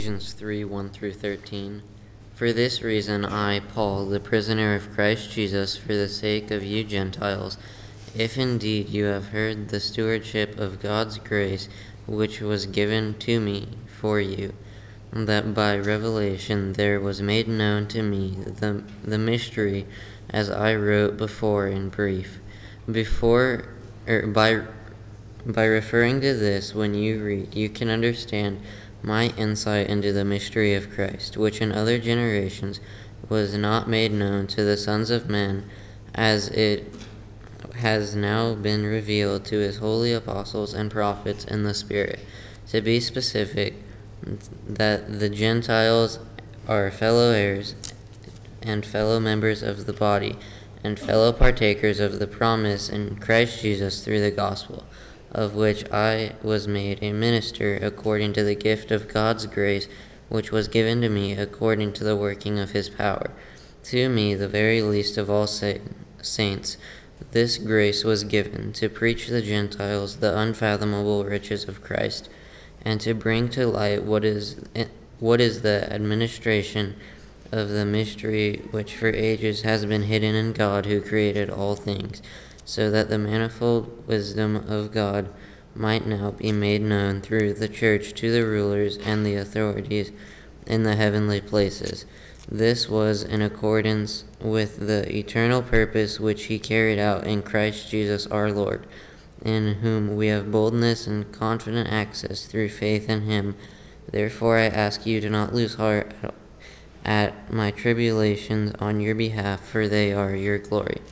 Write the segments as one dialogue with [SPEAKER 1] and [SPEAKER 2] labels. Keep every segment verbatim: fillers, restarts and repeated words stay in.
[SPEAKER 1] Ephesians three, one through thirteen. For this reason I, Paul, the prisoner of Christ Jesus, for the sake of you Gentiles, if indeed you have heard the stewardship of God's grace, which was given to me for you, that by revelation there was made known to me the, the mystery, as I wrote before in brief. Before, er, by, by referring to this, when you read, you can understand my insight into the mystery of Christ, which in other generations was not made known to the sons of men, as it has now been revealed to his holy apostles and prophets in the Spirit. To be specific, that the Gentiles are fellow heirs and fellow members of the body, and fellow partakers of the promise in Christ Jesus through the gospel, of which I was made a minister according to the gift of God's grace, which was given to me according to the working of his power. To me, the very least of all saints, this grace was given, to preach to the Gentiles the unfathomable riches of Christ, and to bring to light what is what is the administration of the mystery which for ages has been hidden in God who created all things, so that the manifold wisdom of God might now be made known through the church to the rulers and the authorities in the heavenly places. This was in accordance with the eternal purpose which he carried out in Christ Jesus our Lord, in whom we have boldness and confident access through faith in him. Therefore I ask you to not lose heart at my tribulations on your behalf, for they are your glory.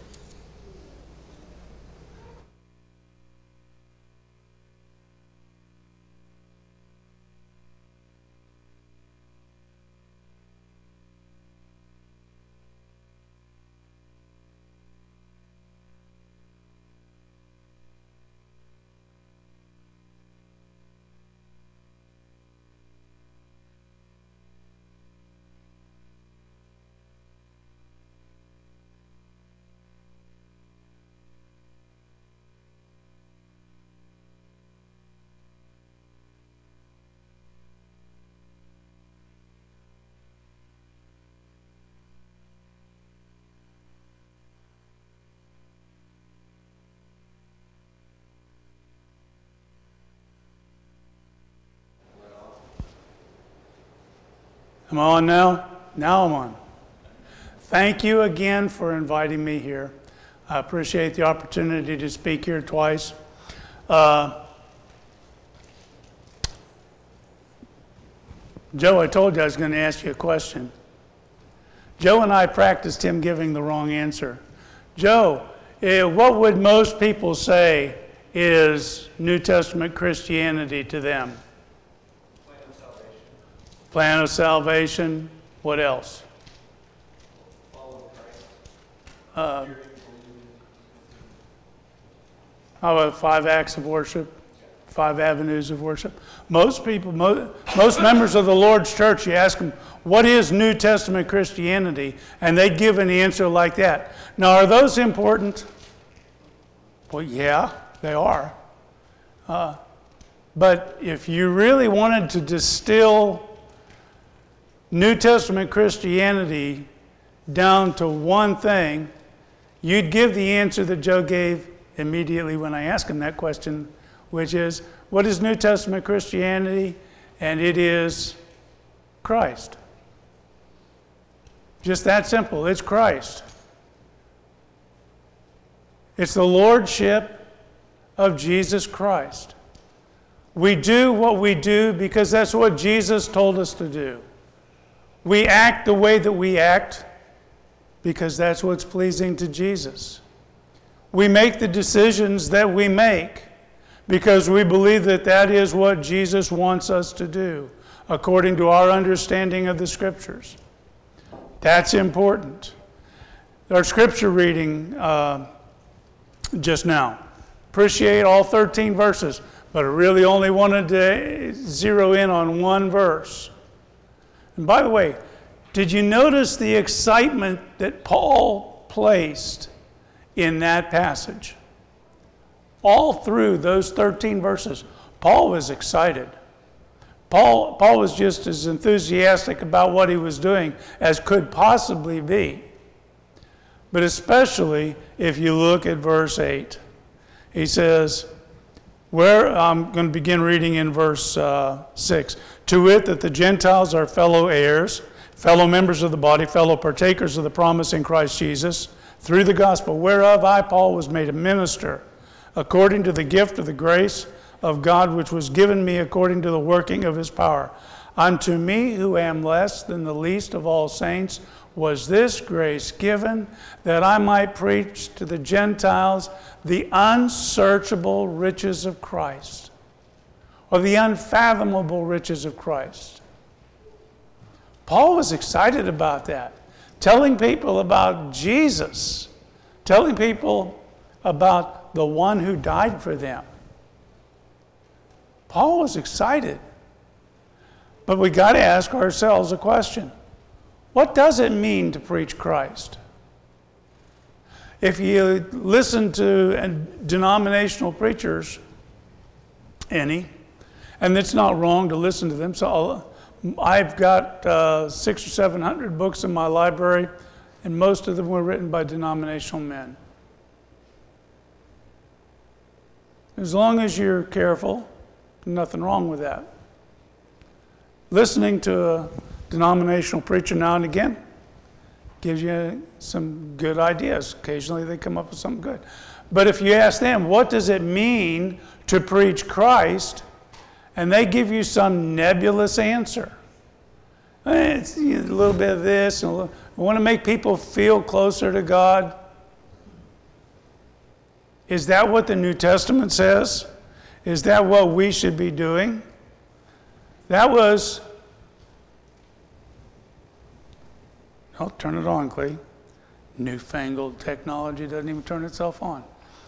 [SPEAKER 2] Am I on now? Now I'm on. Thank you again for inviting me here. I appreciate the opportunity to speak here twice. Uh, Joe, I told you I was going to ask you a question. Joe and I practiced him giving the wrong answer. Joe, eh, what would most people say is New Testament Christianity to them? Plan of salvation. What else?
[SPEAKER 3] Follow Christ.
[SPEAKER 2] Uh, how about five acts of worship? Five avenues of worship? Most people, most, most members of the Lord's church, you ask them, what is New Testament Christianity? And they'd give an answer like that. Now, are those important? Well, yeah, they are. Uh, but if you really wanted to distill New Testament Christianity down to one thing, you'd give the answer that Joe gave immediately when I asked him that question, which is, what is New Testament Christianity? And it is Christ. Just that simple. It's Christ. It's the lordship of Jesus Christ. We do what we do because that's what Jesus told us to do. We act the way that we act because that's what's pleasing to Jesus. We make the decisions that we make because we believe that that is what Jesus wants us to do, according to our understanding of the Scriptures. That's important. Our Scripture reading uh, just now. Appreciate all thirteen verses, but I really only wanted to zero in on one verse. And by the way, did you notice the excitement that Paul placed in that passage? All through those thirteen verses, Paul was excited. Paul, Paul was just as enthusiastic about what he was doing as could possibly be. But especially if you look at verse eight. He says, where I'm going to begin reading in verse uh, six. To wit, that the Gentiles are fellow heirs, fellow members of the body, fellow partakers of the promise in Christ Jesus, through the gospel, whereof I, Paul, was made a minister, according to the gift of the grace of God, which was given me according to the working of his power. Unto me, who am less than the least of all saints, was this grace given, that I might preach to the Gentiles the unsearchable riches of Christ, or the unfathomable riches of Christ. Paul was excited about that, telling people about Jesus, telling people about the one who died for them. Paul was excited. But we got to ask ourselves a question. What does it mean to preach Christ? If you listen to denominational preachers, any, and it's not wrong to listen to them, so I've got uh, six or seven hundred books in my library, and most of them were written by denominational men. As long as you're careful, nothing wrong with that. Listening to a denominational preacher now and again gives you some good ideas. Occasionally they come up with something good. But if you ask them, what does it mean to preach Christ? And they give you some nebulous answer. It's a little bit of this, and a little, I want to make people feel closer to God. Is that what the New Testament says? Is that what we should be doing? That was, oh, turn it on, Clee. Newfangled technology doesn't even turn itself on.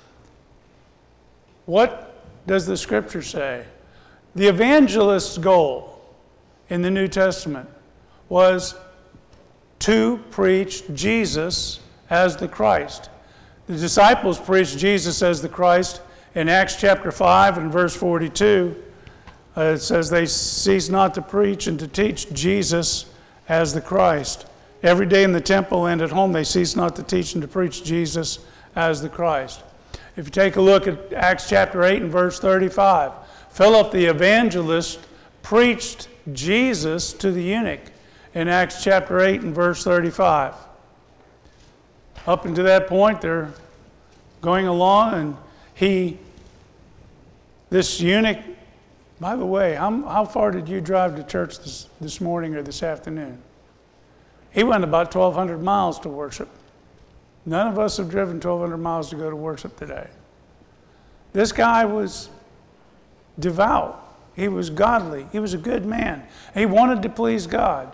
[SPEAKER 2] What does the Scripture say? The evangelist's goal in the New Testament was to preach Jesus as the Christ. The disciples preached Jesus as the Christ. In Acts chapter five and verse forty-two, uh, it says they cease not to preach and to teach Jesus as the Christ. Every day in the temple and at home they cease not to teach and to preach Jesus as the Christ. If you take a look at Acts chapter eight and verse thirty-five, Philip the evangelist preached Jesus to the eunuch in Acts chapter eight and verse thirty-five. Up until that point, they're going along, and he, this eunuch, by the way, how, how far did you drive to church this, this morning or this afternoon? He went about twelve hundred miles to worship. None of us have driven twelve hundred miles to go to worship today. This guy was devout. He was godly. He was a good man. He wanted to please God.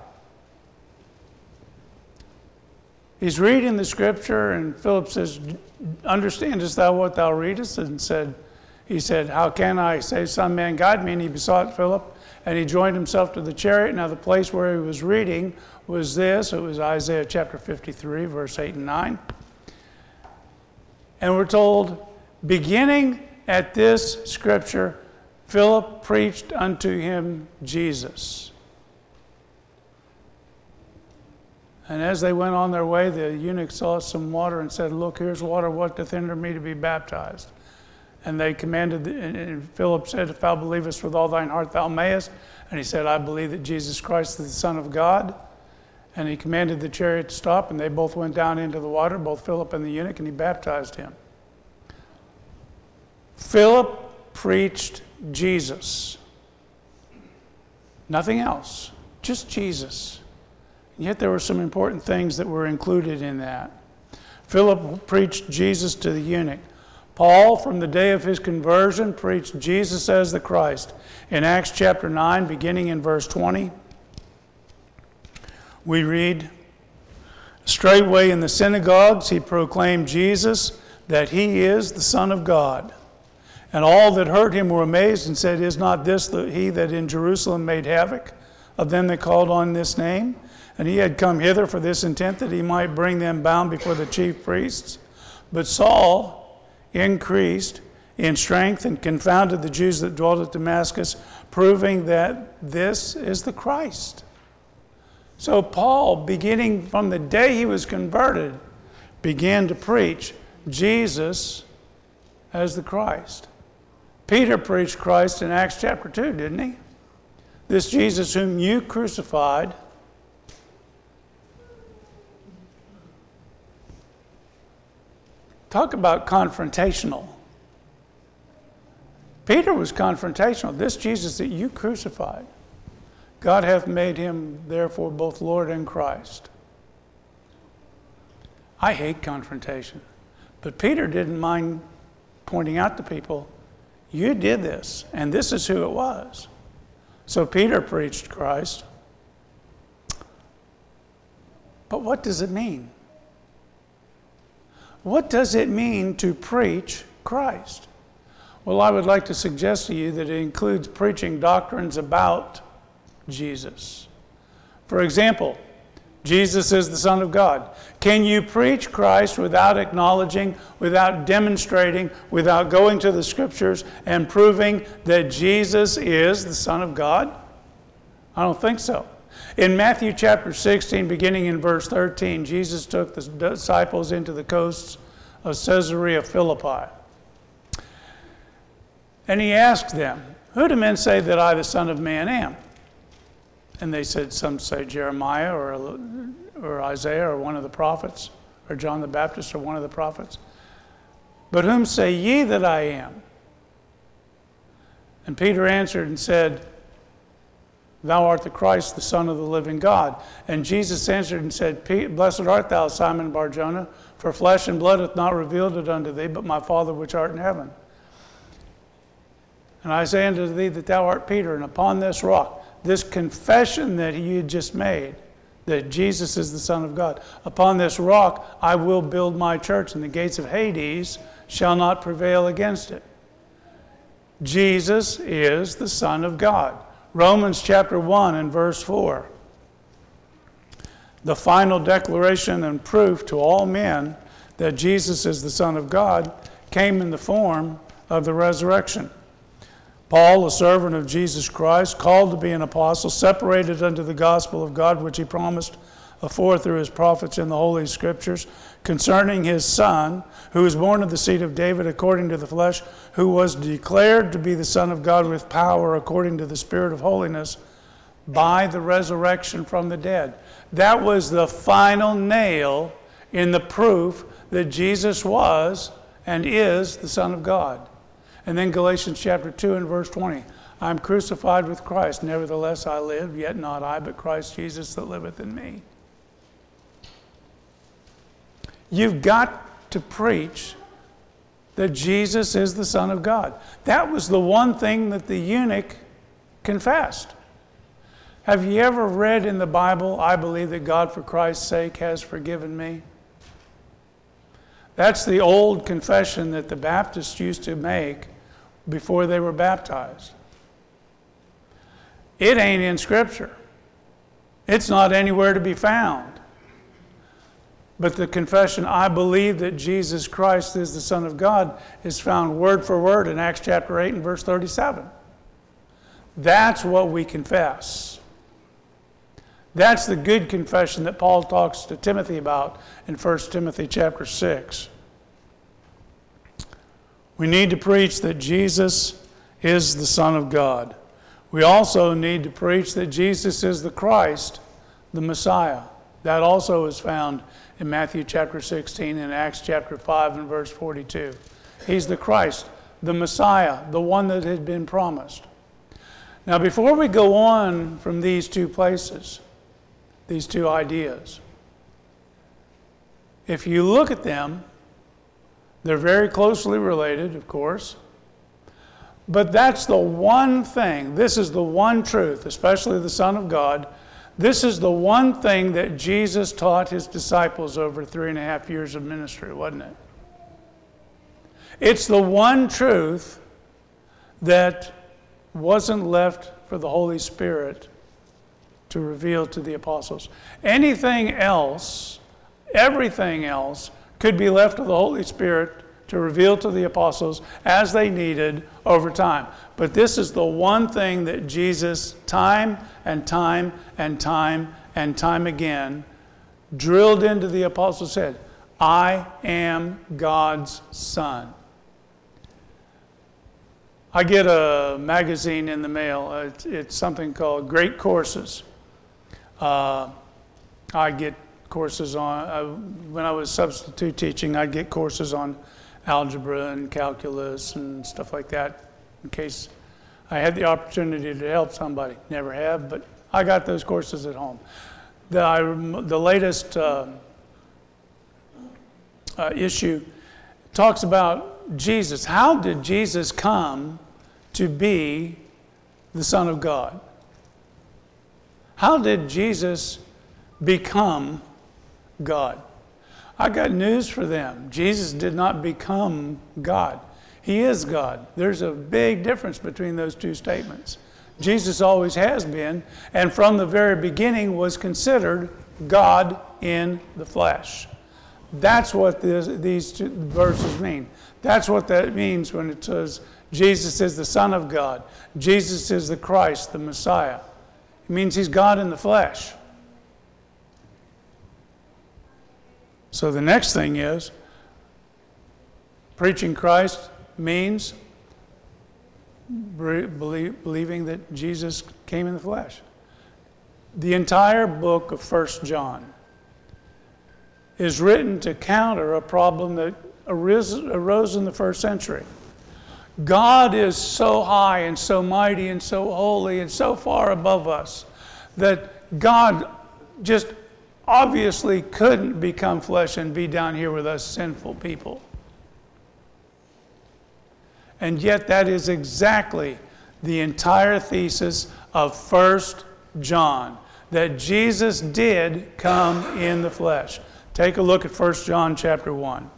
[SPEAKER 2] He's reading the Scripture, and Philip says, understandest thou what thou readest? And said, he said, how can I say, Son, man, guide me? And he besought Philip, and he joined himself to the chariot. Now the place where he was reading was this. It was Isaiah chapter fifty-three, verse eight and nine. And we're told, beginning at this Scripture, Philip preached unto him Jesus. And as they went on their way, the eunuch saw some water and said, look, here's water, what doth hinder me to be baptized? And they commanded, and Philip said, if thou believest with all thine heart, thou mayest. And he said, I believe that Jesus Christ is the Son of God. And he commanded the chariot to stop, and they both went down into the water, both Philip and the eunuch, and he baptized him. Philip preached Jesus. Nothing else, just Jesus. And yet there were some important things that were included in that. Philip preached Jesus to the eunuch. Paul, from the day of his conversion, preached Jesus as the Christ. In Acts chapter nine, beginning in verse twenty, we read, straightway in the synagogues he proclaimed Jesus, that he is the Son of God. And all that heard him were amazed and said, is not this the, he that in Jerusalem made havoc of them that called on this name? And he had come hither for this intent, that he might bring them bound before the chief priests. But Saul increased in strength and confounded the Jews that dwelt at Damascus, proving that this is the Christ. So Paul, beginning from the day he was converted, began to preach Jesus as the Christ. Peter preached Christ in Acts chapter two, didn't he? This Jesus whom you crucified. Talk about confrontational. Peter was confrontational. This Jesus that you crucified, God hath made him therefore both Lord and Christ. I hate confrontation. But Peter didn't mind pointing out to people, you did this, and this is who it was. So Peter preached Christ. But what does it mean? What does it mean to preach Christ? Well, I would like to suggest to you that it includes preaching doctrines about Jesus. For example, Jesus is the Son of God. Can you preach Christ without acknowledging, without demonstrating, without going to the Scriptures and proving that Jesus is the Son of God? I don't think so. In Matthew chapter sixteen, beginning in verse thirteen, Jesus took the disciples into the coasts of Caesarea Philippi. And he asked them, who do men say that I, the Son of Man, am? And they said, some say Jeremiah or, or Isaiah or one of the prophets, or John the Baptist or one of the prophets. But whom say ye that I am? And Peter answered and said, thou art the Christ, the Son of the living God. And Jesus answered and said, blessed art thou, Simon Bar-Jonah, for flesh and blood hath not revealed it unto thee, but my Father which art in heaven. And I say unto thee that thou art Peter, and upon this rock, this confession that you had just made, that Jesus is the Son of God, upon this rock I will build my church, and the gates of Hades shall not prevail against it. Jesus is the Son of God. Romans chapter one and verse four. The final declaration and proof to all men that Jesus is the Son of God came in the form of the resurrection. Paul, a servant of Jesus Christ, called to be an apostle, separated unto the gospel of God, which he promised afore through his prophets in the Holy Scriptures, concerning his Son, who was born of the seed of David according to the flesh, who was declared to be the Son of God with power according to the Spirit of holiness, by the resurrection from the dead. That was the final nail in the proof that Jesus was and is the Son of God. And then Galatians chapter two and verse twenty. I am crucified with Christ, nevertheless I live, yet not I, but Christ Jesus that liveth in me. You've got to preach that Jesus is the Son of God. That was the one thing that the eunuch confessed. Have you ever read in the Bible, I believe that God for Christ's sake has forgiven me? That's the old confession that the Baptists used to make before they were baptized. It ain't in Scripture. It's not anywhere to be found. But the confession, I believe that Jesus Christ is the Son of God, is found word for word in Acts chapter eight and verse thirty-seven. That's what we confess. That's the good confession that Paul talks to Timothy about in First Timothy chapter six. We need to preach that Jesus is the Son of God. We also need to preach that Jesus is the Christ, the Messiah. That also is found in Matthew chapter sixteen and Acts chapter five and verse forty-two. He's the Christ, the Messiah, the one that had been promised. Now, before we go on from these two places, these two ideas, if you look at them, they're very closely related, of course. But that's the one thing, this is the one truth, especially the Son of God. This is the one thing that Jesus taught his disciples over three and a half years of ministry, wasn't it? It's the one truth that wasn't left for the Holy Spirit to reveal to the apostles. Anything else, everything else, could be left to the Holy Spirit to reveal to the apostles as they needed over time. But this is the one thing that Jesus, time and time and time and time again, drilled into the apostles' head. I am God's Son. I get a magazine in the mail. It's, it's something called Great Courses. Uh, I get courses on, uh, when I was substitute teaching, I'd get courses on algebra and calculus and stuff like that in case I had the opportunity to help somebody. Never have, but I got those courses at home. The, I, the latest uh, uh, issue talks about Jesus. How did Jesus come to be the Son of God? How did Jesus become God? I got news for them. Jesus did not become God. He is God. There's a big difference between those two statements. Jesus always has been, and from the very beginning was considered God in the flesh. That's what this, these two verses mean. That's what that means when it says Jesus is the Son of God. Jesus is the Christ, the Messiah. It means he's God in the flesh. So the next thing is, preaching Christ means believe, believing that Jesus came in the flesh. The entire book of First John is written to counter a problem that arose, arose in the first century. God is so high and so mighty and so holy and so far above us that God just obviously couldn't become flesh and be down here with us sinful people. And yet that is exactly the entire thesis of First John, that Jesus did come in the flesh. Take a look at First John chapter one.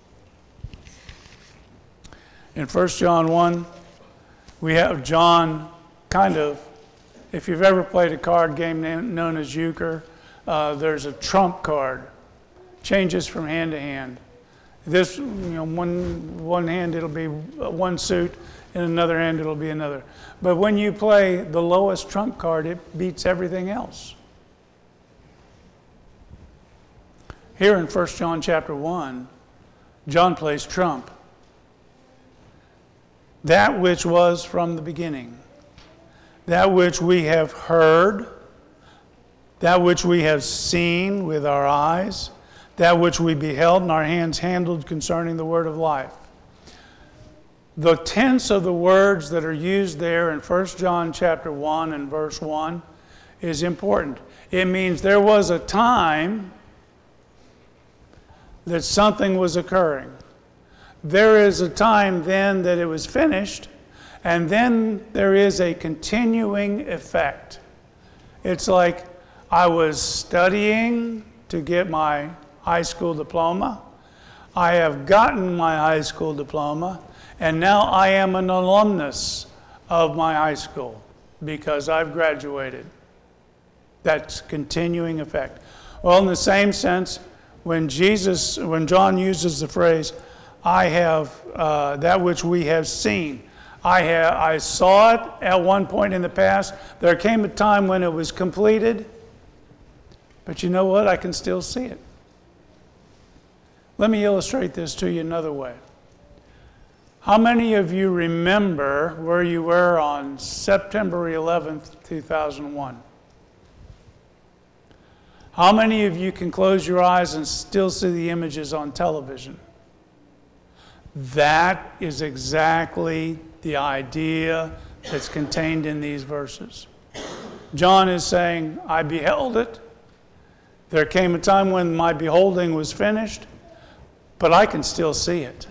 [SPEAKER 2] In First John one, we have John kind of, if you've ever played a card game known as euchre, uh, there's a trump card, changes from hand to hand. This, you know, one, one hand it'll be one suit, in another hand it'll be another. But when you play the lowest trump card, it beats everything else. Here in First John chapter one, John plays trump. That which was from the beginning, that which we have heard, that which we have seen with our eyes, that which we beheld and our hands handled concerning the word of life. The tense of the words that are used there in First John chapter one and verse one is important. It means there was a time that something was occurring. There is a time then that it was finished, and then there is a continuing effect. It's like I was studying to get my high school diploma. I have gotten my high school diploma, and now I am an alumnus of my high school because I've graduated. That's continuing effect. Well, in the same sense, when Jesus, when John uses the phrase, I have uh, that which we have seen. I, have, I saw it at one point in the past. There came a time when it was completed. But you know what? I can still see it. Let me illustrate this to you another way. How many of you remember where you were on September eleventh, two thousand one? How many of you can close your eyes and still see the images on television? That is exactly the idea that's contained in these verses. John is saying, I beheld it. There came a time when my beholding was finished, but I can still see it.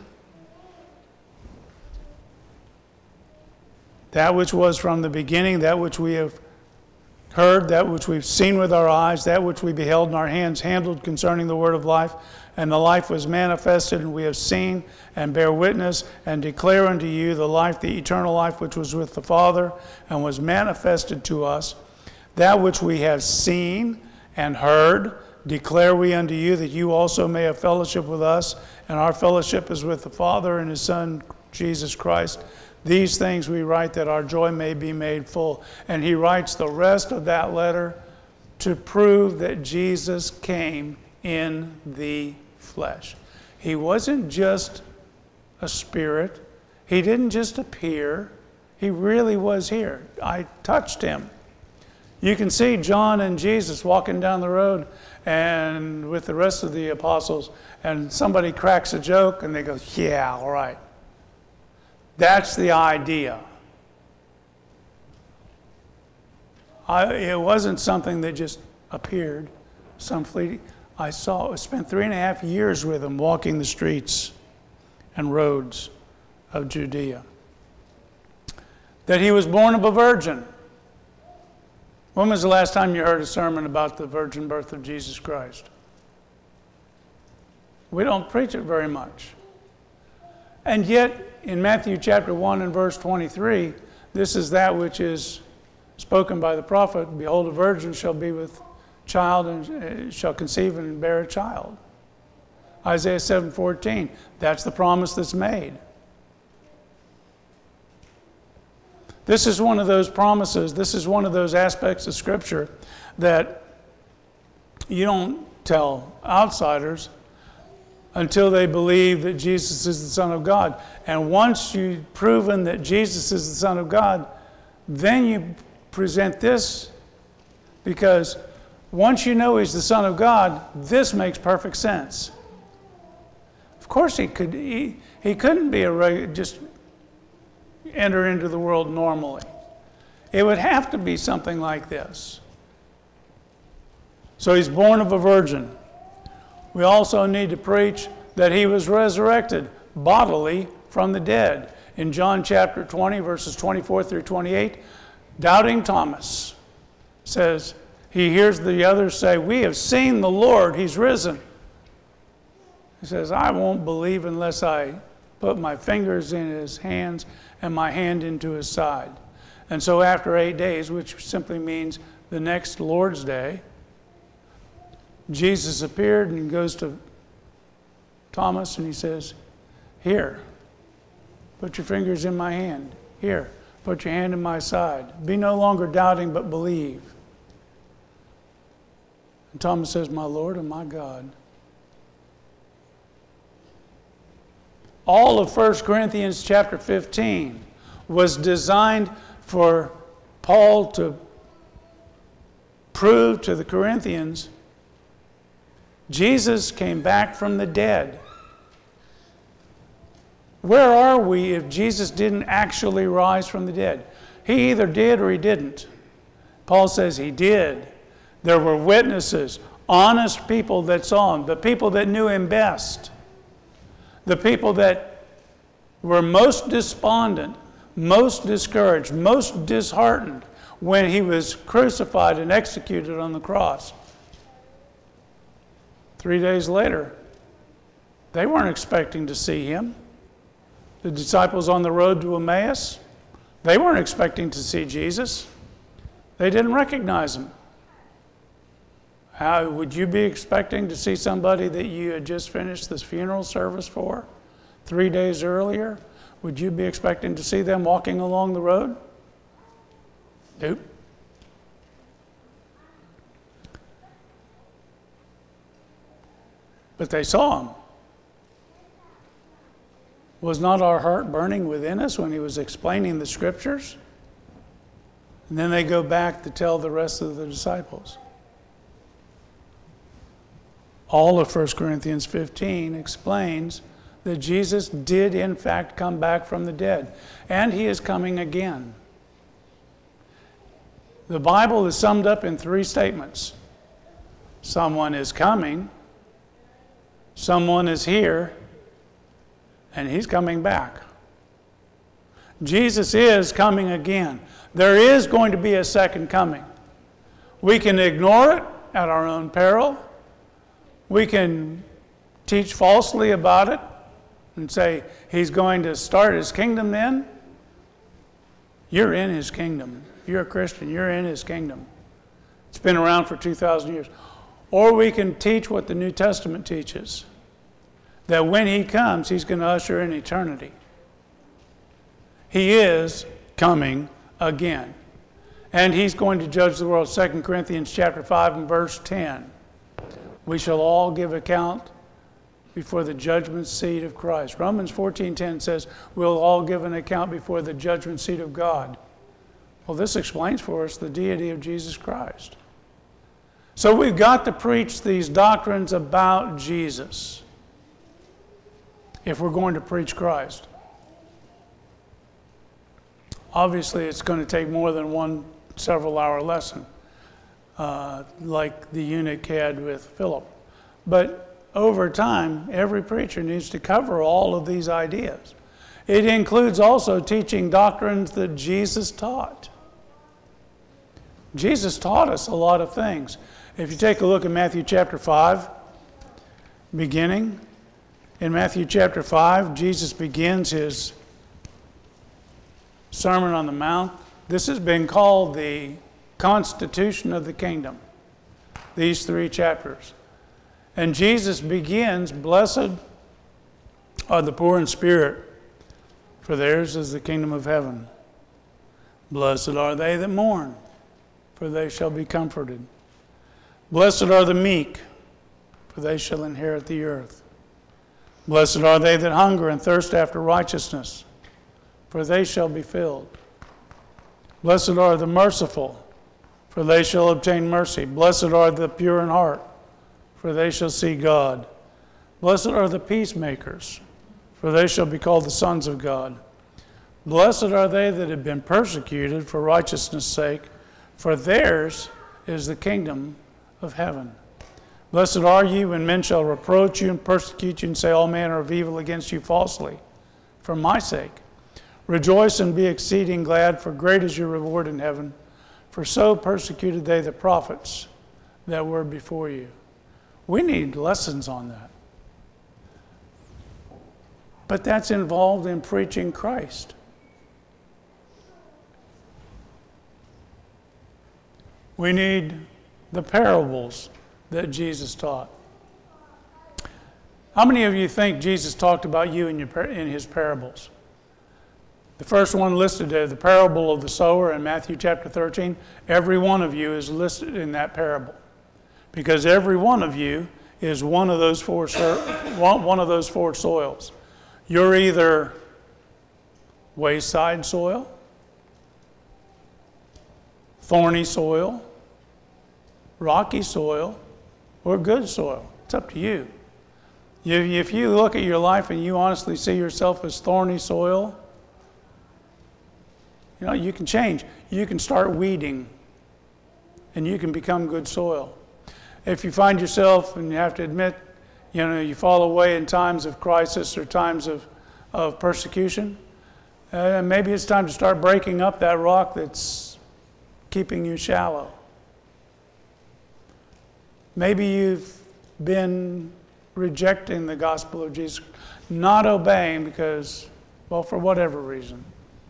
[SPEAKER 2] That which was from the beginning, that which we have heard, that which we've seen with our eyes, that which we beheld in our hands handled concerning the word of life, and the life was manifested, and we have seen and bear witness and declare unto you the life, the eternal life which was with the Father and was manifested to us. That which we have seen and heard, declare we unto you that you also may have fellowship with us, and our fellowship is with the Father and his Son, Jesus Christ. These things we write that our joy may be made full. And he writes the rest of that letter to prove that Jesus came in the flesh. He wasn't just a spirit. He didn't just appear. He really was here. I touched him. You can see John and Jesus walking down the road and with the rest of the apostles, and somebody cracks a joke and they go, yeah, all right. That's the idea. I, it wasn't something that just appeared, some fleeting. I saw, I spent three and a half years with him walking the streets and roads of Judea. That he was born of a virgin. When was the last time you heard a sermon about the virgin birth of Jesus Christ? We don't preach it very much. And yet, in Matthew chapter one and verse twenty-three, this is that which is spoken by the prophet, behold, a virgin shall be with child and shall conceive and bear a child. Isaiah seven fourteen, that's the promise that's made. This is one of those promises, this is one of those aspects of Scripture that you don't tell outsiders until they believe that Jesus is the Son of God. And once you've proven that Jesus is the Son of God, then you present this, because once you know he's the Son of God, this makes perfect sense. Of course he could, he, he couldn't be a regular, just enter into the world normally. It would have to be something like this. So he's born of a virgin. We also need to preach that he was resurrected bodily from the dead. In John chapter twenty, verses twenty-four through twenty-eight, doubting Thomas says, he hears the others say, we have seen the Lord, he's risen. He says, I won't believe unless I put my fingers in his hands and my hand into his side. And so after eight days, which simply means the next Lord's Day, Jesus appeared and goes to Thomas and he says, here, put your fingers in my hand. Here, put your hand in my side. Be no longer doubting, but believe. And Thomas says, my Lord and my God. All of First Corinthians chapter fifteen was designed for Paul to prove to the Corinthians Jesus came back from the dead. Where are we if Jesus didn't actually rise from the dead? He either did or he didn't. Paul says he did. There were witnesses, honest people that saw him, the people that knew him best. The people that were most despondent, most discouraged, most disheartened when he was crucified and executed on the cross. Three days later, they weren't expecting to see him. The disciples on the road to Emmaus, they weren't expecting to see Jesus. They didn't recognize him. How would you be expecting to see somebody that you had just finished this funeral service for three days earlier? Would you be expecting to see them walking along the road? Nope. But they saw him. Was not our heart burning within us when he was explaining the scriptures? And then they go back to tell the rest of the disciples. All of First Corinthians fifteen explains that Jesus did in fact come back from the dead, and he is coming again. The Bible is summed up in three statements. Someone is coming, someone is here, and he's coming back. Jesus is coming again. There is going to be a second coming. We can ignore it at our own peril. We can teach falsely about it and say he's going to start his kingdom then. You're in his kingdom. If you're a Christian, you're in his kingdom. It's been around for two thousand years. Or we can teach what the New Testament teaches, that when he comes, he's going to usher in eternity. He is coming again. And he's going to judge the world. Second Corinthians chapter five and verse ten. We shall all give account before the judgment seat of Christ. Romans fourteen ten says, we'll all give an account before the judgment seat of God. Well, this explains for us the deity of Jesus Christ. So we've got to preach these doctrines about Jesus if we're going to preach Christ. Obviously, it's going to take more than one several-hour lesson, uh, like the eunuch had with Philip. But over time, every preacher needs to cover all of these ideas. It includes also teaching doctrines that Jesus taught. Jesus taught us a lot of things. If you take a look at Matthew chapter five, beginning, in Matthew chapter five, Jesus begins his Sermon on the Mount. This has been called the Constitution of the Kingdom, these three chapters. And Jesus begins, blessed are the poor in spirit, for theirs is the kingdom of heaven. Blessed are they that mourn, for they shall be comforted. Blessed are the meek, for they shall inherit the earth. Blessed are they that hunger and thirst after righteousness, for they shall be filled. Blessed are the merciful, for they shall obtain mercy. Blessed are the pure in heart, for they shall see God. Blessed are the peacemakers, for they shall be called the sons of God. Blessed are they that have been persecuted for righteousness' sake, for theirs is the kingdom of heaven. Blessed are you when men shall reproach you and persecute you and say all manner of evil against you falsely, for my sake. Rejoice and be exceeding glad, for great is your reward in heaven. For so persecuted they the prophets that were before you. We need lessons on that. But that's involved in preaching Christ. We need the parables that Jesus taught. How many of you think Jesus talked about you in, your, in his parables? The first one listed there, the parable of the sower in Matthew chapter thirteen. Every one of you is listed in that parable, because every one of you is one of those four one of those four soils. You're either wayside soil, thorny soil, rocky soil, or good soil. It's up to you. If you look at your life and you honestly see yourself as thorny soil, you know, you can change. You can start weeding, and you can become good soil. If you find yourself, and you have to admit, you know, you fall away in times of crisis or times of, of persecution, uh, maybe it's time to start breaking up that rock that's keeping you shallow. Maybe you've been rejecting the gospel of Jesus, not obeying because, well, for whatever reason.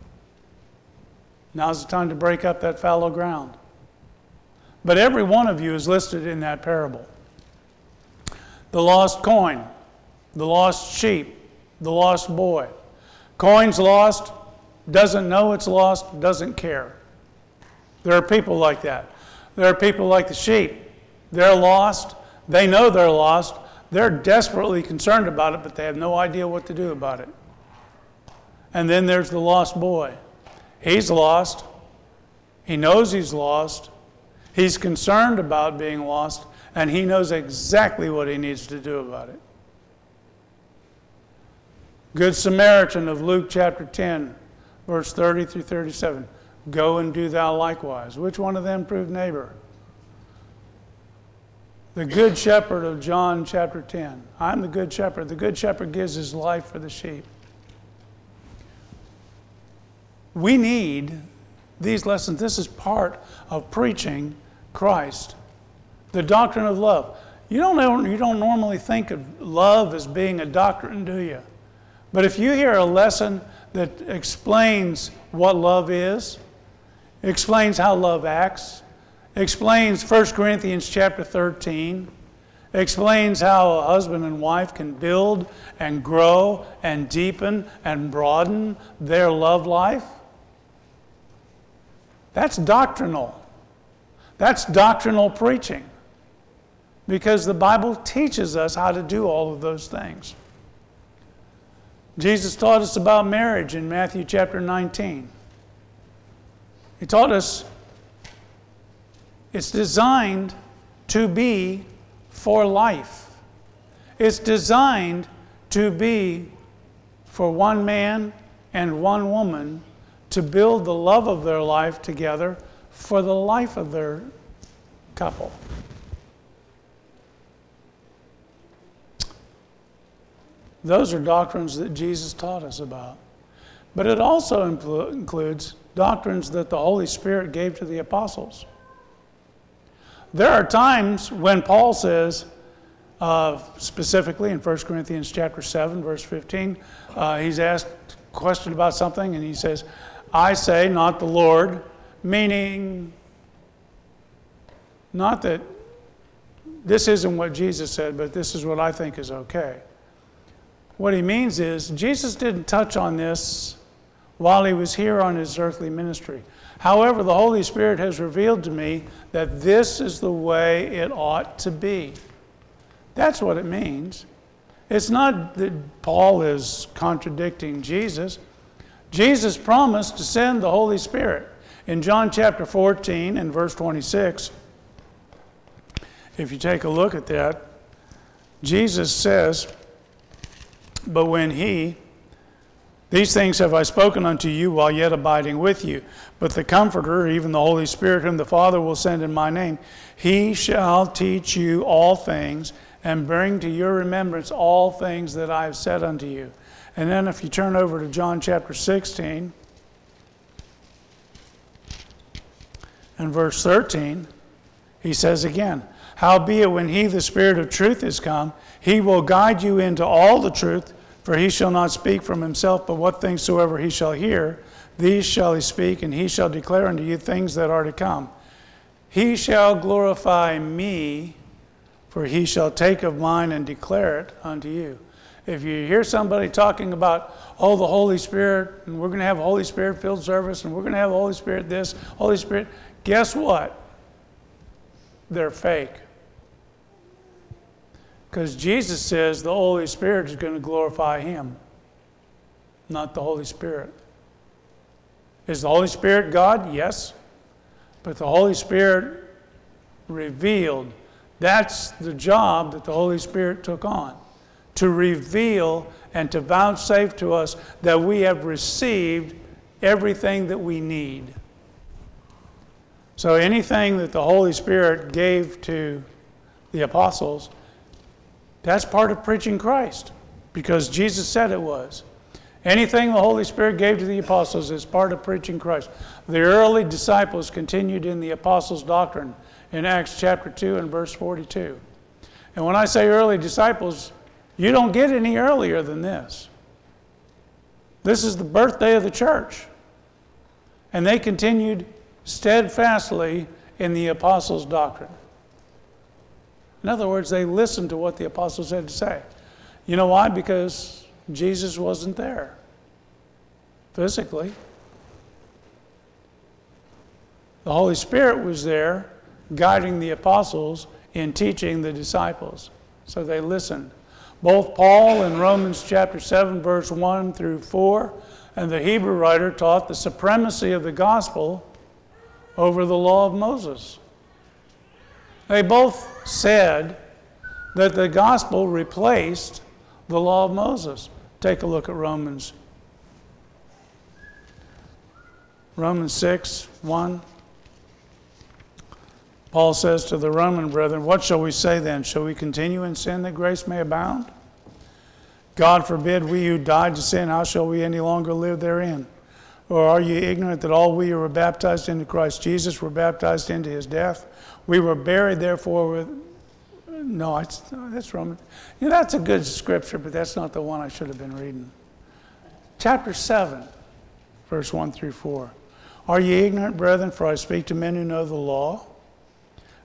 [SPEAKER 2] Now's the time to break up that fallow ground. But every one of you is listed in that parable. The lost coin, the lost sheep, the lost boy. Coin's lost, doesn't know it's lost, doesn't care. There are people like that. There are people like the sheep. They're lost. They know they're lost. They're desperately concerned about it, but they have no idea what to do about it. And then there's the lost boy. He's lost. He knows he's lost. He's concerned about being lost, and he knows exactly what he needs to do about it. Good Samaritan of Luke chapter ten, verse thirty through thirty-seven. Go and do thou likewise. Which one of them proved neighbor? The Good Shepherd of John chapter ten. I'm the Good Shepherd. The Good Shepherd gives his life for the sheep. We need these lessons. This is part of preaching Christ. The doctrine of love. You don't, you don't normally think of love as being a doctrine, do you? But if you hear a lesson that explains what love is, explains how love acts, explains First Corinthians chapter thirteen, explains how a husband and wife can build and grow and deepen and broaden their love life. That's doctrinal. That's doctrinal preaching. Because the Bible teaches us how to do all of those things. Jesus taught us about marriage in Matthew chapter nineteen. He taught us it's designed to be for life. It's designed to be for one man and one woman to build the love of their life together for the life of their couple. Those are doctrines that Jesus taught us about. But it also impl- includes doctrines that the Holy Spirit gave to the apostles. There are times when Paul says, uh, specifically in First Corinthians chapter seven, verse fifteen, uh, he's asked a question about something, and he says, I say, not the Lord, meaning not that this isn't what Jesus said, but this is what I think is okay. What he means is, Jesus didn't touch on this while he was here on his earthly ministry. However, the Holy Spirit has revealed to me that this is the way it ought to be. That's what it means. It's not that Paul is contradicting Jesus. Jesus promised to send the Holy Spirit. In John chapter fourteen and verse twenty-six, if you take a look at that, Jesus says, but when he, these things have I spoken unto you while yet abiding with you. But the Comforter, even the Holy Spirit, whom the Father will send in my name, he shall teach you all things and bring to your remembrance all things that I have said unto you. And then if you turn over to John chapter sixteen and verse thirteen, he says again, howbeit when he, the Spirit of truth, is come, he will guide you into all the truth, for he shall not speak from himself, but what things soever he shall hear, these shall he speak, and he shall declare unto you things that are to come. He shall glorify me, for he shall take of mine and declare it unto you. If you hear somebody talking about, oh, the Holy Spirit, and we're going to have a Holy Spirit-filled service, and we're going to have Holy Spirit this, Holy Spirit, guess what? They're fake. Because Jesus says the Holy Spirit is going to glorify him, not the Holy Spirit. Is the Holy Spirit God? Yes. But the Holy Spirit revealed. That's the job that the Holy Spirit took on. To reveal and to vouchsafe to us that we have received everything that we need. So anything that the Holy Spirit gave to the apostles, that's part of preaching Christ, because Jesus said it was. Anything the Holy Spirit gave to the apostles is part of preaching Christ. The early disciples continued in the apostles' doctrine in Acts chapter two and verse forty-two. And when I say early disciples, you don't get any earlier than this. This is the birthday of the church. And they continued steadfastly in the apostles' doctrine. In other words, they listened to what the apostles had to say. You know why? Because Jesus wasn't there physically. The Holy Spirit was there guiding the apostles in teaching the disciples. So they listened. Both Paul in Romans chapter seven, verse one through four, and the Hebrew writer taught the supremacy of the gospel over the law of Moses. They both said that the gospel replaced the law of Moses. Take a look at Romans. Romans six, one. Paul says to the Roman brethren, what shall we say then? Shall we continue in sin that grace may abound? God forbid, we who died to sin, how shall we any longer live therein? Or are you ignorant that all we who were baptized into Christ Jesus were baptized into his death? We were buried, therefore, with... No, it's, that's Romans. You know, that's a good scripture, but that's not the one I should have been reading. Chapter seven, verse one through four. Are ye ignorant, brethren, for I speak to men who know the law,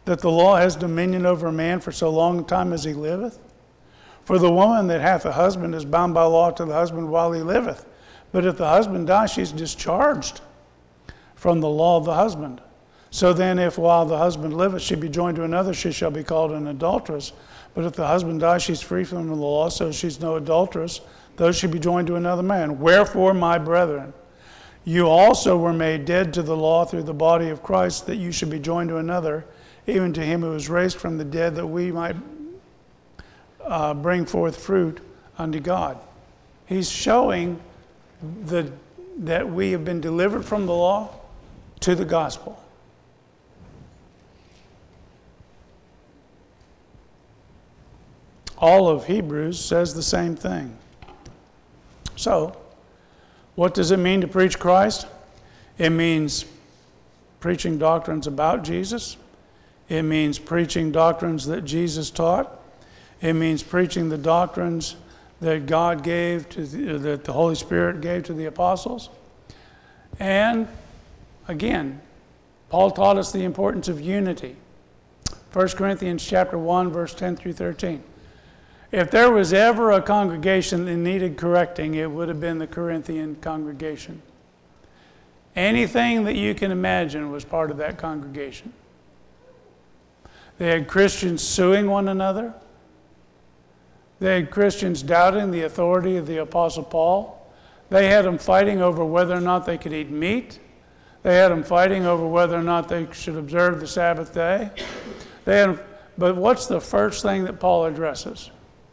[SPEAKER 2] that the law has dominion over a man for so long a time as he liveth? For the woman that hath a husband is bound by law to the husband while he liveth. But if the husband die, she's discharged from the law of the husband. So then, if while the husband liveth she be joined to another, she shall be called an adulteress. But if the husband die, she's free from the law, so she's no adulteress, though she be joined to another man. Wherefore, my brethren, you also were made dead to the law through the body of Christ, that you should be joined to another, even to him who was raised from the dead, that we might uh, bring forth fruit unto God. He's showing the, that we have been delivered from the law to the gospel. All of Hebrews says the same thing. So, what does it mean to preach Christ? It means preaching doctrines about Jesus. It means preaching doctrines that Jesus taught. It means preaching the doctrines that God gave to the, that the Holy Spirit gave to the apostles. And again, Paul taught us the importance of unity. First Corinthians chapter one, verse ten through thirteen. If there was ever a congregation that needed correcting, it would have been the Corinthian congregation. Anything that you can imagine was part of that congregation. They had Christians suing one another. They had Christians doubting the authority of the Apostle Paul. They had them fighting over whether or not they could eat meat. They had them fighting over whether or not they should observe the Sabbath day. They had, but what's the first thing that Paul addresses?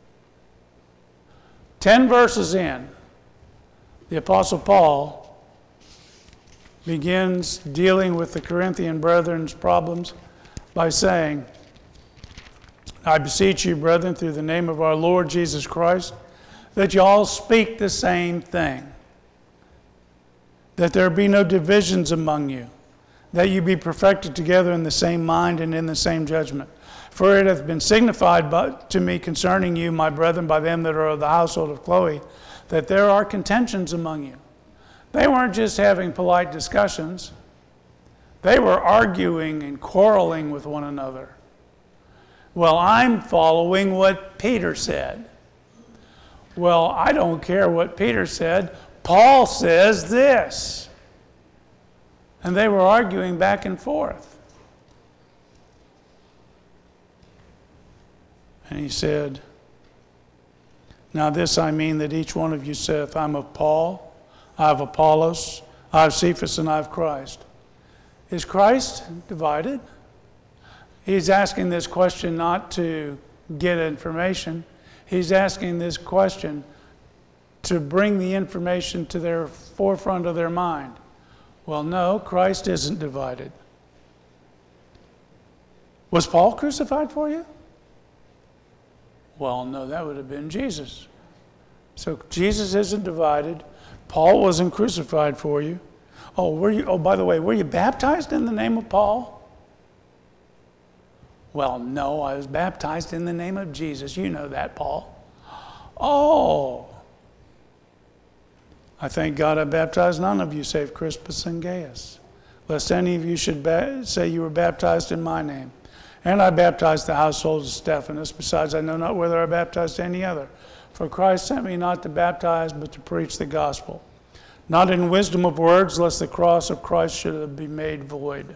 [SPEAKER 2] Ten verses in, the Apostle Paul begins dealing with the Corinthian brethren's problems by saying, I beseech you, brethren, through the name of our Lord Jesus Christ, that you all speak the same thing, that there be no divisions among you, that you be perfected together in the same mind and in the same judgment. For it hath been signified by, to me concerning you, my brethren, by them that are of the household of Chloe, that there are contentions among you. They weren't just having polite discussions. They were arguing and quarreling with one another. Well, I'm following what Peter said. Well, I don't care what Peter said. Paul says this. And they were arguing back and forth. And he said, now this I mean, that each one of you saith, I'm of Paul, I have Apollos, I have Cephas, and I have Christ. Is Christ divided? He's asking this question not to get information. He's asking this question to bring the information to their forefront of their mind. Well, no, Christ isn't divided. Was Paul crucified for you? Well, no, that would have been Jesus. So Jesus isn't divided. Paul wasn't crucified for you. Oh, were you? Oh, by the way, were you baptized in the name of Paul? Well, no, I was baptized in the name of Jesus. You know that, Paul. Oh. I thank God I baptized none of you save Crispus and Gaius, lest any of you should ba- say you were baptized in my name. And I baptized the household of Stephanas. Besides, I know not whether I baptized any other. For Christ sent me not to baptize, but to preach the gospel. Not in wisdom of words, lest the cross of Christ should be made void.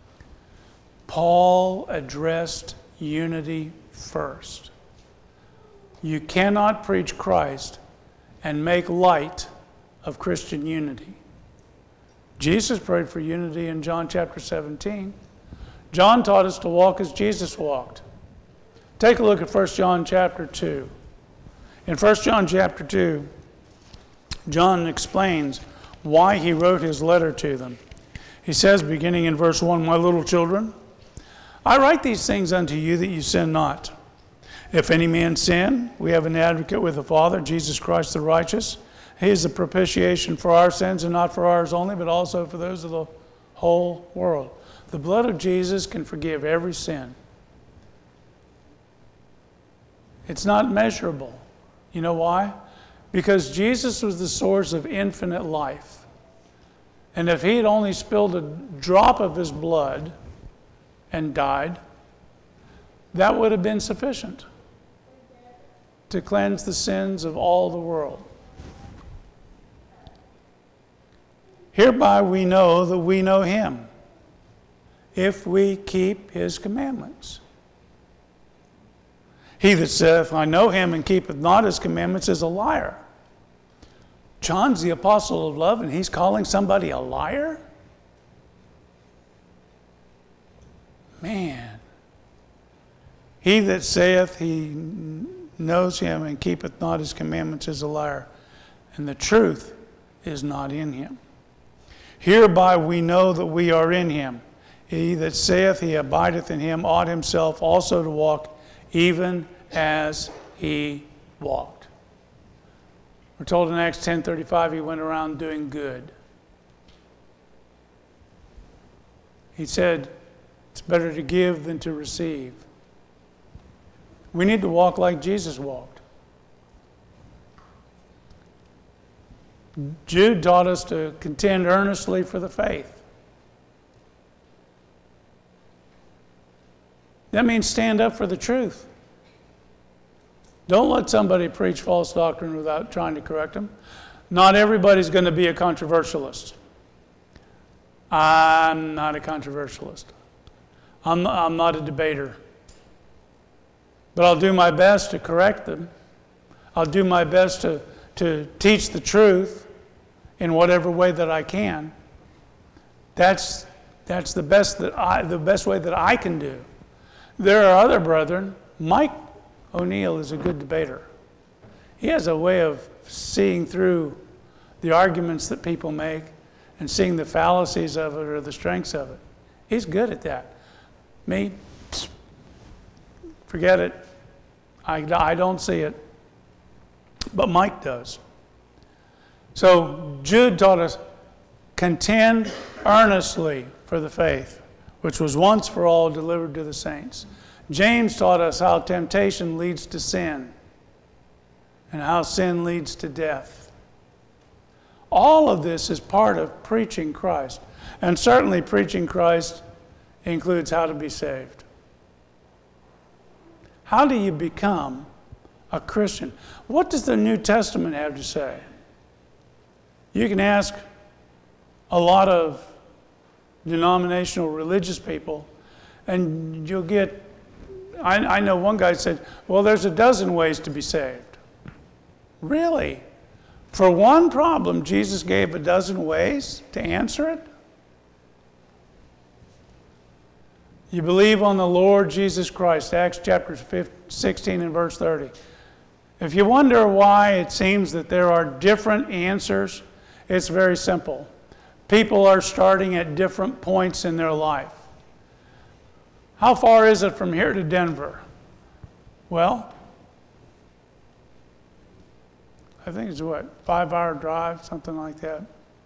[SPEAKER 2] Paul addressed unity first. You cannot preach Christ and make light of Christian unity. Jesus prayed for unity in John chapter seventeen. John taught us to walk as Jesus walked. Take a look at First John chapter two. In First John chapter two, John explains why he wrote his letter to them. He says, beginning in verse one, my little children, I write these things unto you that you sin not. If any man sin, we have an advocate with the Father, Jesus Christ the righteous. He is the propitiation for our sins, and not for ours only, but also for those of the whole world. The blood of Jesus can forgive every sin. It's not measurable. You know why? Because Jesus was the source of infinite life. And if he had only spilled a drop of his blood and died, that would have been sufficient to cleanse the sins of all the world. Hereby we know that we know him, if we keep his commandments. He that saith, I know him, and keepeth not his commandments, is a liar. John's the apostle of love, and he's calling somebody a liar? Man. He that saith he knows him and keepeth not his commandments is a liar, and the truth is not in him. Hereby we know that we are in him. He that saith he abideth in him ought himself also to walk even as he walked. We're told in Acts ten thirty-five he went around doing good. He said, it's better to give than to receive. We need to walk like Jesus walked. Jude taught us to contend earnestly for the faith. That means stand up for the truth. Don't let somebody preach false doctrine without trying to correct them. Not everybody's going to be a controversialist. I'm not a controversialist. I'm, I'm not a debater. But I'll do my best to correct them. I'll do my best to, to teach the truth in whatever way that I can. That's, that's the best that I, the best way that I can do. There are other brethren. Mike O'Neill is a good debater. He has a way of seeing through the arguments that people make and seeing the fallacies of it or the strengths of it. He's good at that. Me, forget it. I, I don't see it. But Mike does. So Jude taught us, contend earnestly for the faith, which was once for all delivered to the saints. James taught us how temptation leads to sin and how sin leads to death. All of this is part of preaching Christ. And certainly preaching Christ includes how to be saved. How do you become a Christian? What does the New Testament have to say? You can ask a lot of denominational religious people, and you'll get, I, I know one guy said, well, there's a dozen ways to be saved. Really? For one problem, Jesus gave a dozen ways to answer it? You believe on the Lord Jesus Christ, Acts chapter sixteen and verse thirty. If you wonder why it seems that there are different answers, it's very simple. People are starting at different points in their life. How far is it from here to Denver? Well, I think it's what, five-hour drive, something like that.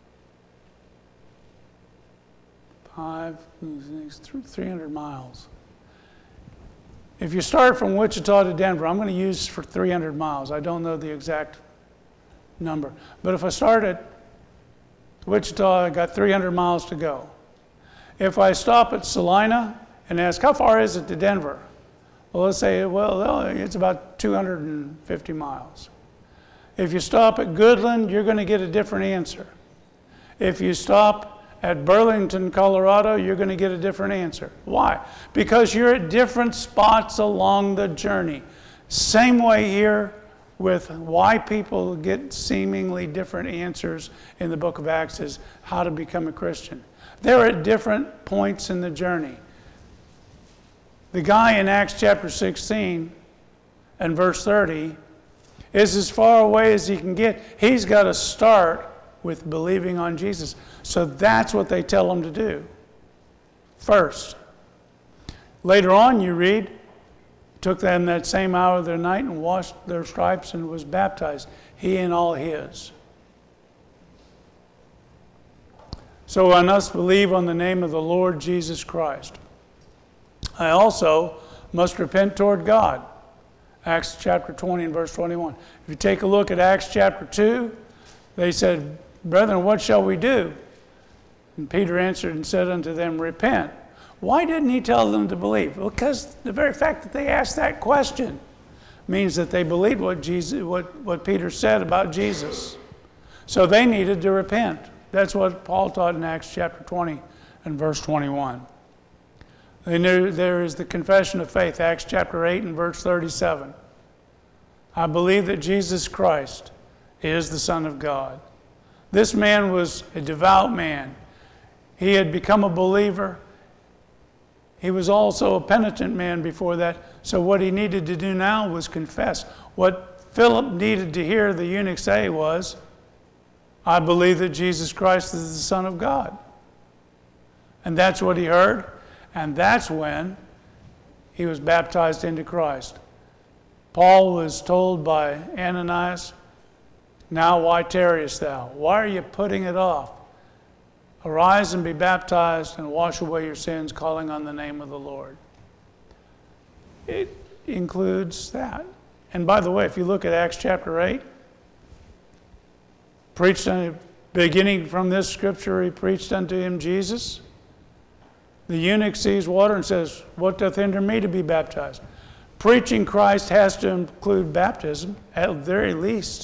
[SPEAKER 2] Five, three hundred miles. If you start from Wichita to Denver, I'm going to use for three hundred miles. I don't know the exact number. But if I start at Wichita, I got three hundred miles to go. If I stop at Salina and ask, how far is it to Denver? Well, let's say, well, it's about two hundred fifty miles. If you stop at Goodland, you're going to get a different answer. If you stop at Burlington, Colorado, you're going to get a different answer. Why? Because you're at different spots along the journey. Same way here with why people get seemingly different answers in the book of Acts is how to become a Christian. They're at different points in the journey. The guy in Acts chapter sixteen and verse thirty is as far away as he can get. He's got to start with believing on Jesus. So that's what they tell him to do first. Later on you read, took them that same hour of their night and washed their stripes and was baptized, he and all his. So I must believe on the name of the Lord Jesus Christ. I also must repent toward God. Acts chapter twenty and verse twenty-one. If you take a look at Acts chapter two, they said, brethren, what shall we do? And Peter answered and said unto them, repent. Why didn't he tell them to believe? Because the very fact that they asked that question means that they believed what Jesus, what, what Peter said about Jesus. So they needed to repent. That's what Paul taught in Acts chapter twenty and verse twenty-one. And there, there is the confession of faith, Acts chapter eight and verse thirty-seven. I believe that Jesus Christ is the Son of God. This man was a devout man. He had become a believer. He was also a penitent man before that. So what he needed to do now was confess. What Philip needed to hear the eunuch say was, I believe that Jesus Christ is the Son of God. And that's what he heard. And that's when he was baptized into Christ. Paul was told by Ananias, now why tarriest thou? Why are you putting it off? Arise and be baptized and wash away your sins, calling on the name of the Lord. It includes that. And by the way, if you look at Acts chapter eight, preached unto, beginning from this scripture, he preached unto him Jesus. The eunuch sees water and says, what doth hinder me to be baptized? Preaching Christ has to include baptism, at the very least.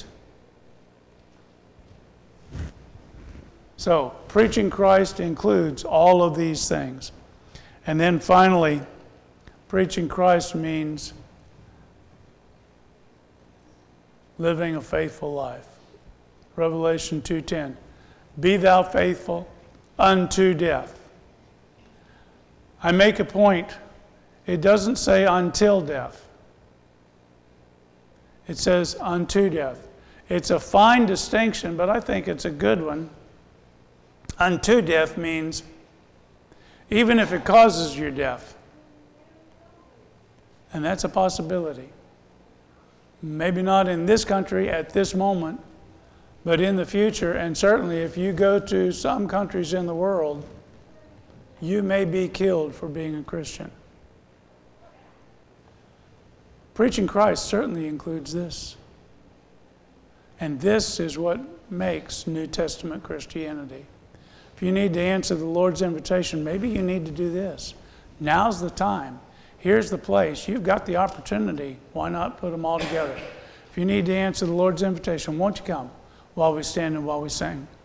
[SPEAKER 2] So, preaching Christ includes all of these things. And then finally, preaching Christ means living a faithful life. Revelation two ten. Be thou faithful unto death. I make a point. It doesn't say until death. It says unto death. It's a fine distinction, but I think it's a good one. Unto death means even if it causes your death. And that's a possibility. Maybe not in this country at this moment, but in the future, and certainly if you go to some countries in the world, you may be killed for being a Christian. Preaching Christ certainly includes this. And this is what makes New Testament Christianity. If you need to answer the Lord's invitation, maybe you need to do this. Now's the time. Here's the place. You've got the opportunity. Why not put them all together? If you need to answer the Lord's invitation, won't you come while we stand and while we sing?